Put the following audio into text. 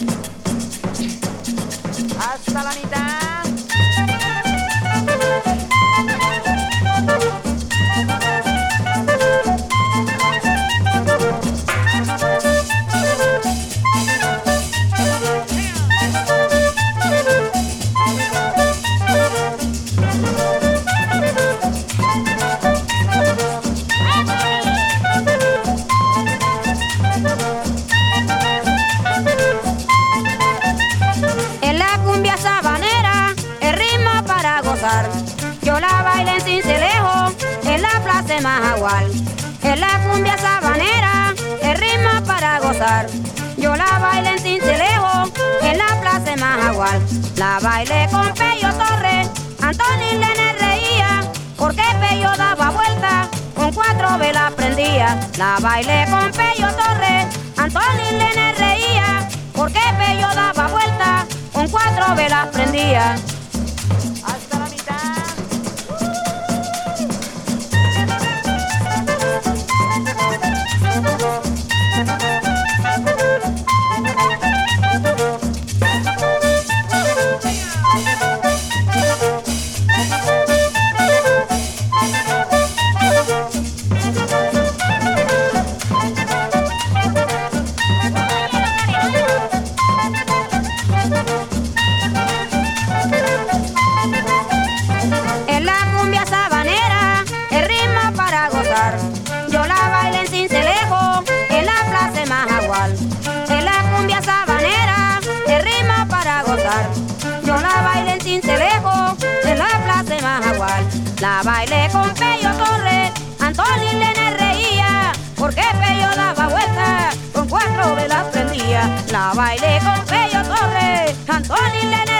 Hasta la mitad. Yo la bailo en Cincelejo, en la plaza de Majagual. En la cumbia sabanera, el ritmo para gozar. Yo la bailo en Cincelejo, en la plaza de Majagual. La bailé con Pello Torres, Antonio Lene reía, porque Pello daba vuelta, con 4 velas prendía. La bailé con Pello Torres, Antonio Lene reía, porque Pello daba vuelta, con 4 velas prendía. Hasta la mitad. Yo la bailo en Cincelejo, en la plaza de Majagual. En la cumbia sabanera, el ritmo para gozar. Yo la bailo en Cincelejo, en la plaza de Majagual. La bailé con Pello Torres, Antonio Lene reía, porque Pello daba vuelta, con 4 velas prendía. La bailé con Pello Torres, Antonio Lene